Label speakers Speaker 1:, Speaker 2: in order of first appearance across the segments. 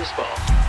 Speaker 1: سبور.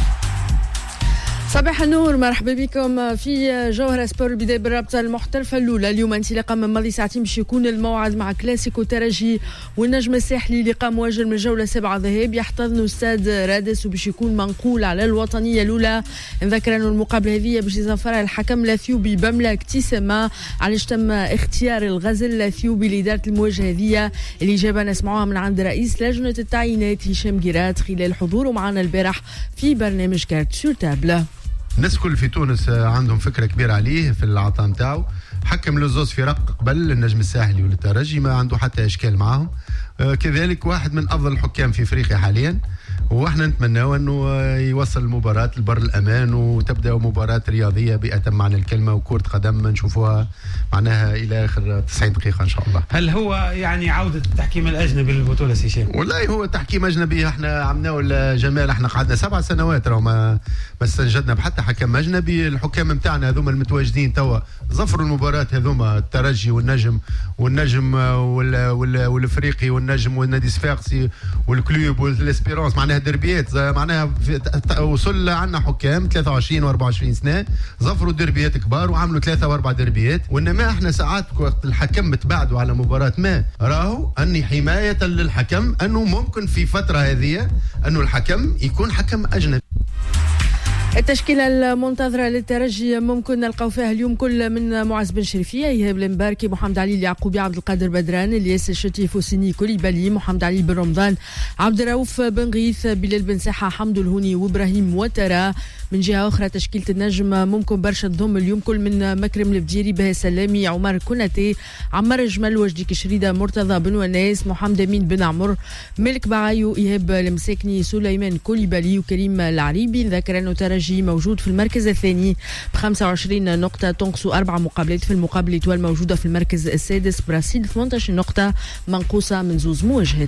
Speaker 2: صباح النور، مرحبا بكم في جوهرة سبور. البداية بالرابطة المحترفة الأولى. اليوم انطلاقا من ماضي ساعتين باش يكون الموعد مع كلاسيكو ترجي والنجم الساحلي، لقاء مواجه من الجولة 7 ذهاب يحتضن استاد رادس وباش يكون منقول على الوطنية الأولى. نذكر أنه المقابلة هذه باش يظفرها الحكم الأثيوبي بملك تيسما، علاش تم اختيار الغزل الأثيوبي لإدارة المواجهة هذه. الإجابة نسمعوها من عند رئيس لجنة التعيينات هشام جيرات خلال حضوره معنا البارح في برنامج كارت سور تابلة.
Speaker 3: الناس كل في تونس عندهم فكرة كبيرة عليه في العطاء نتاعو. حكم لزوز فرق قبل النجم الساحلي والترجي، ما عنده حتى اشكال معهم. كذلك واحد من افضل الحكام في افريقيا حاليا، واحنا نتمناو انه يوصل المباراة لبر الامان وتبدا مباراة رياضية بأتم معنى الكلمة وكرة قدم نشوفوها معناها الى اخر 90 دقيقة ان شاء الله.
Speaker 4: هل هو يعني عودة التحكيم الاجنبي للبطولة هشام؟
Speaker 3: والله هو تحكيم اجنبي احنا عملناه الجمال. احنا قعدنا 7 سنوات راهو ما استنجدنا بحتى حكم اجنبي. الحكام نتاعنا هذوما المتواجدين توا ظفروا المباراة هذوما، الترجي والنجم والافريقي والنجم والنادي صفاقسي والكلوب والاسبيرونس، معناها دربيات معناها وصل عندنا حكام 23 و24 سنه ظفروا دربيات كبار وعملوا 3 و4 دربيات. وانما احنا ساعات وقت الحكم متبعدوا على مباراه ما راهو اني حمايه للحكم انه ممكن في فتره هذه انه الحكم يكون حكم اجنبي.
Speaker 2: التشكيلة المنتظرة للترجي ممكن نلقاو فيها اليوم كل من معز بن شريفية، إيهاب المباركي، محمد علي اليعقوبي، عبد القادر بدران، الياس الشتي، فوسيني كوليبالي، محمد علي بن رمضان، عبد الرؤوف بن غيث، بلال بن ساحة، حمد الهوني وإبراهيم وترى. من جهة أخرى تشكيلة النجم ممكن برشا تضم اليوم كل من مكرم الفجيري، بها سلامي، عمر كوناتي، عمر جمل، وجدي كشريدة، مرتضى بن وناس، محمد أمين بن عمر، ملك بعايو، إيهاب المساكني، سليمان كوليبالي وكريم العريبي. ذكر أنه ترجي موجود في المركز الثاني ب25 نقطة، تنقص 4 مقابلات. في المقابل إتوال موجودة في المركز السادس براسيل 18 نقطة، منقوصة من 2 مواجهات.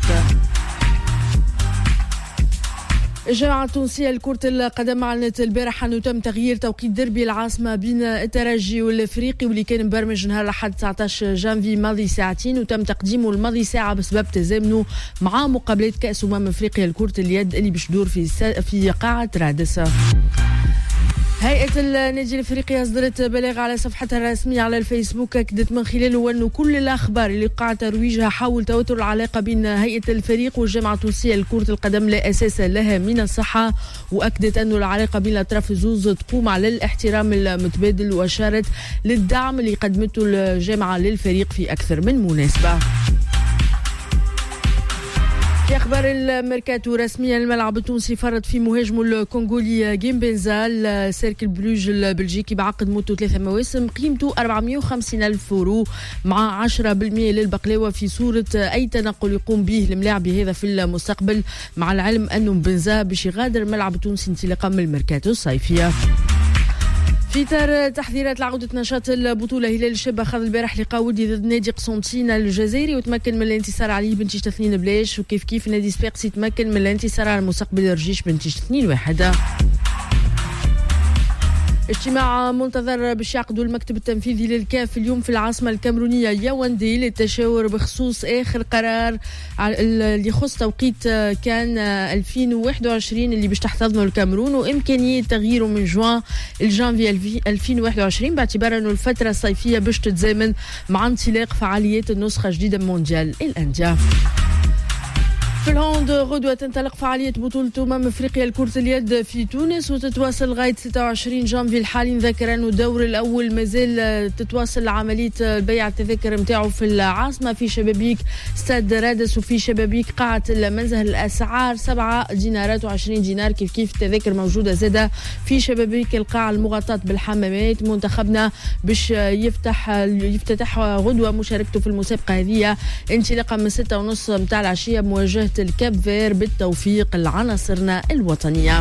Speaker 2: الجامعة التونسية لكرة القدم أعلنت البارح أنه تم تغيير توقيت دربي العاصمة بين الترجي والإفريقي، واللي كان مبرمج نهار الأحد 19 جانفي ماضي ساعتين، وتم تقديمه الماضي ساعة بسبب تزامنه مع مقابلات كأس أفريقيا لكرة اليد اللي باش تدور في قاعة رادس. هيئة النادي الافريقي اصدرت بلاغ على صفحتها الرسمية على الفيسبوك اكدت من خلاله انه كل الاخبار اللي وقع ترويجها حول توتر العلاقة بين هيئة الفريق والجامعة التونسية لكرة القدم لا اساس لها من الصحة، واكدت انه العلاقة بين الاطراف الزوز تقوم على الاحترام المتبادل، واشارت للدعم اللي قدمته الجامعة للفريق في اكثر من مناسبة. في أخبار الميركاتو رسميا الملعب التونسي فرض في مهاجمه الكونغولي جيمبنزال سيركل بروج البلجيكي بعقد مدته 3 مواسم قيمته 450,000 يورو مع 10% للبقلاوة في صورة أي تنقل يقوم به الملاعب هذا في المستقبل، مع العلم أنه بنزا باش يغادر الملعب التونسي انطلاقا من الميركاتو الصيفية. في إطار تحذيرات لعودة نشاط البطولة، هلال الشابة خاض البارح لقاء ودي ضد نادي قسنطينة الجزائري وتمكن من الانتصار عليه بنتيجة 2 بلاش، وكيف كيف نادي صفاقسي تمكن من الانتصار على المستقبل الرجيش بنتيجة 2-1. اجتماع منتظر باش يعقدوا المكتب التنفيذي للكاف اليوم في العاصمة الكامرونية ياوندي للتشاور بخصوص آخر قرار اللي يخص توقيت كان 2021 اللي باش تحتضنه الكامرون، وإمكانية تغييره من جوان الجانفي 2021 باعتبار أنه الفترة الصيفية باش تتزامن مع انطلاق فعاليات النسخة الجديدة من مونديال الأندية. في الهوند غدوة تنطلق فعالية بطولة أفريقيا لكرة اليد في تونس وتتواصل لغاية 26 جانفي الحالي. نذكر أنه الدور الأول مازال تتواصل عملية بيع التذاكر متاعه في العاصمة في شبابيك استاد رادس وفي شبابيك قاعة المنزه. الأسعار 7 دينارات و20 دينار، كيف كيف التذاكر موجودة زادة في شبابيك القاعة المغطاة بالحمامات. منتخبنا باش يفتتح غدوة مشاركته في المسابقة هذه انطلاقا من 6:30 متاع العشية بمواجهة الكاب فير بالتوفيق لعناصرنا الوطنية.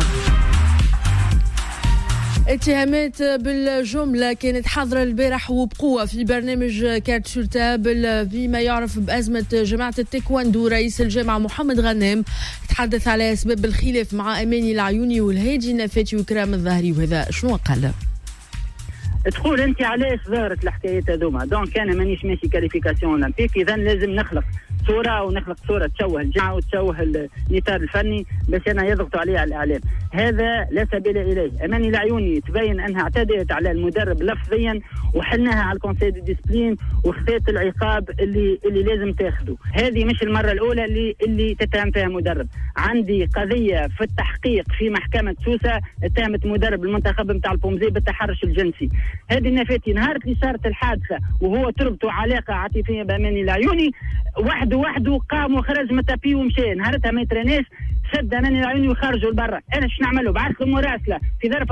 Speaker 2: اتهامات بالجملة كانت حاضرة البارح وبقوة في برنامج كارت سور تابل فيما يعرف بأزمة جماعة التايكواندو. رئيس الجامعة محمد غنام تحدث على أسباب الخلاف مع أماني العيوني والهادي النفاتي وكرام الظهري، وهذا شنو قال؟
Speaker 5: تقول انت علاش ظهرت الحكايات هذوما؟ دونك انا مانيش ماشي كاليفيكاسيون اولمبيك، اذا لازم نخلق صوره ونخلق صوره تشوه الجامعه وتشوه الاطار الفني باش انا يضغطوا عليه على الاعلام. هذا لا سبيل اليه. اماني العيوني تبين انها اعتدت على المدرب لفظيا وحلناها على الكونسي دي ديسبلين وخذت العقاب اللي لازم تاخذه. هذه مش المره الاولى اللي تتهم فيها مدرب. عندي قضيه في التحقيق في محكمه سوسه اتهمت مدرب المنتخب نتاع البومزي بالتحرش الجنسي. هذه النفاتي نهار اللي صارت الحادثه وهو تربطوا علاقه عاطفيه باماني العيوني وحده قام وخرج من التابي ومشى. نهارتها ما يترناش سد اماني العيوني وخرجوا لبرا. انا شنو نعمل له؟ بعث له مراسله في ظرف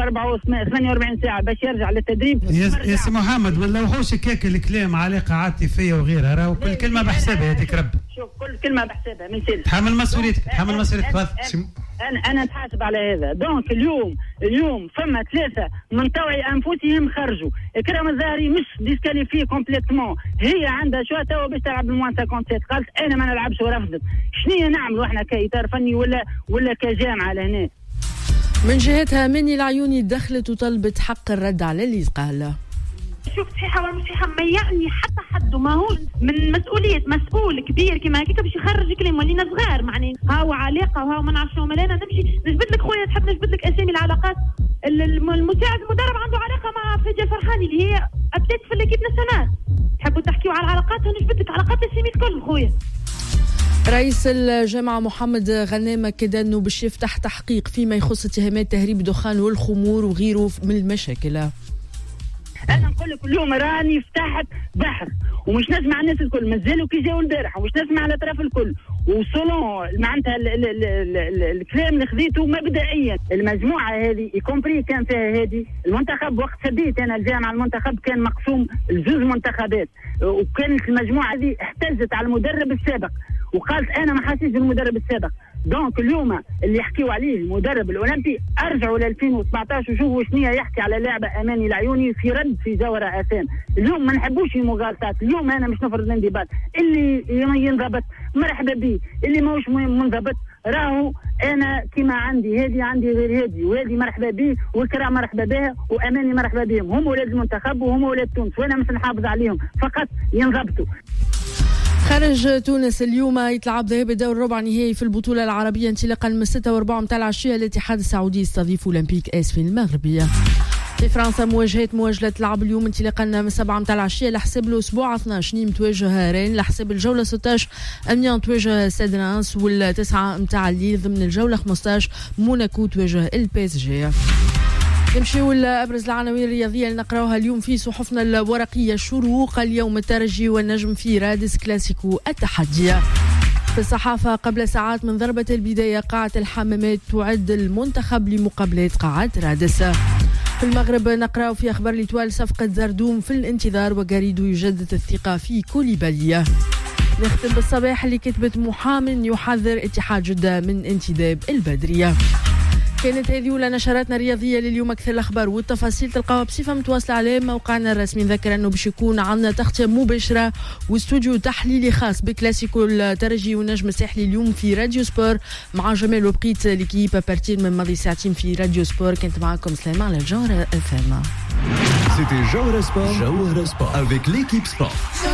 Speaker 5: 48 ساعه باش يرجع للتدريب.
Speaker 4: يا سي محمد ولا وحوش هكاك الكلام علاقه عاطفيه وغيرها راهو كل كلمه بحسابها هذيك رب.
Speaker 5: شوف كل كلمه بحسابها ما يصيرش.
Speaker 4: تحمل مسؤوليتك تفضل.
Speaker 5: انا نتحاسب على هذا. دونك اليوم فما 3 من طوعي انفسهم خرجوا. اكرام الزهري مش ديسكاليفي كومبليتمون. هي عندها شو تو باش تلعب بالموان 57 قالت انا ما نلعبش ورفضت. شنو نعملوا احنا كاطار فني ولا كجامعه لهنا؟
Speaker 2: من جهتها مني العيوني دخلت وطلبت حق الرد على اللي قال.
Speaker 1: شوف صحيحه ولا مش صحيحه ما يعني حتى حد ما هو من مسؤوليه مسؤول كبير كما هكاك باش يخرج كلام ولينا صغار معني هاو علاقه وهاو ما نعرفش شنو. مالنا نمشي نجبد لك خويا تحب نجبد لك اسامي العلاقات. المساعد المدرب عنده علاقه مع فجأة فرحاني اللي هي ابديت في ليكيب ناسيونال. تحبوا تحكيوا على العلاقات نجبد لك علاقات اسامي الكل خويا.
Speaker 2: رئيس الجامعة محمد غنام أكد أنه باش يفتح تحقيق فيما يخص اتهامات تهريب الدخان والخمور وغيره من المشاكل.
Speaker 5: انا نقول لك اليوم راني فتحت بحث ومش نسمع الناس الكل مازالوا كي جاوا البارح ومش نسمع الاطراف الكل وصولون معناتها الكلام اللي خذيته مبدئيا. المجموعه هذه يكومبري كان فيها هذه المنتخب وقت سديت انا الجامعه المنتخب كان مقسوم لجوز منتخبات وكانت المجموعه هذه احتجت على المدرب السابق وقالت انا ما حاسيش بالمدرب السابق. دونك اليوم اللي يحكيوا عليه المدرب الاولمبي ارجعوا ل 2017 وشوفوا شنو يحكي على لاعبه اماني العيوني في رد في جوهره اثان. اليوم ما نحبوش المغالطات. اليوم انا مش نفرض الانضباط. اللي ينضبط مرحبا به، اللي ماهوش منضبط راهو انا كما عندي غير هذه وهذه مرحبا به والكرام مرحبا بها واماني مرحبا بهم. هم ولاد المنتخب وهم ولاد تونس وانا مش نحافظ عليهم فقط ينضبطوا.
Speaker 2: خارج تونس اليوم يتلعب ذهاب دور ربع نهائي في البطولة العربية انطلاقا من 6 و4 متاع العشية. الاتحاد السعودي يستضيف أولمبيك اس في المغربية. في فرنسا مواجهة تلعب اليوم انطلاقا من 7 متاع العشية لحساب الأسبوع 12 نيم تواجه رين، لحساب الجولة 16 أميان تواجه ستاد رانس، وال9 متاع الليل ضمن الجولة 15 موناكو تواجه البي اس جي. نمشيو لأبرز العناوين الرياضية اللي نقراوها اليوم في صحفنا الورقية. شروق اليوم الترجي والنجم في رادس كلاسيكو التحدي. في الصحافة قبل ساعات من ضربة البداية قاعة الحمامات تعد المنتخب لمقابلة قاعة رادس. في المغرب نقراو في أخبار الإتوال صفقة زردوم في الانتظار وغاريدو يجدد الثقة في كوليبالية. نختم بالصباح اللي كتبت محام يحذر اتحاد جدة من انتداب البدرية. كانت هذه ولا نشراتنا الرياضية لليوم. أكثر الأخبار والتفاصيل تلقاوها بصفة متواصلة على موقعنا الرسمي. نذكر أنه باش يكون عندنا تغطية مباشرة واستوديو تحليلي خاص بكلاسيكو الترجي والنجم الساحلي اليوم في راديو سبور مع جمال وبقيت ليكيب بارتين من ماضي ساعتين في راديو سبور. كنت معكم سليمان على الجوهرة FM.
Speaker 6: C'était Jawhara Sport avec l'équipe sport.